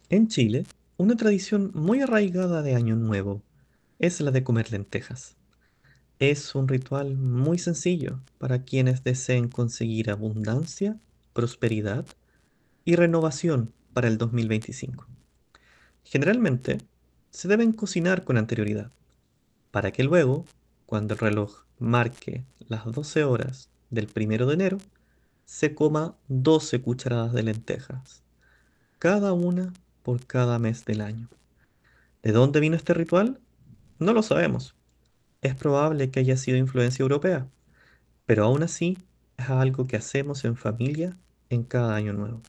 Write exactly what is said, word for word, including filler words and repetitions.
En Chile, una tradición muy arraigada de Año Nuevo es la de comer lentejas. Es un ritual muy sencillo para quienes deseen conseguir abundancia, prosperidad y renovación para el dos mil veinticinco. Generalmente, se deben cocinar con anterioridad, para que luego, cuando el reloj marque las doce horas del primero de enero, se coma doce cucharadas de lentejas, cada una por cada mes del año. ¿De dónde vino este ritual? No lo sabemos. Es probable que haya sido influencia europea, pero aún así es algo que hacemos en familia en cada año nuevo.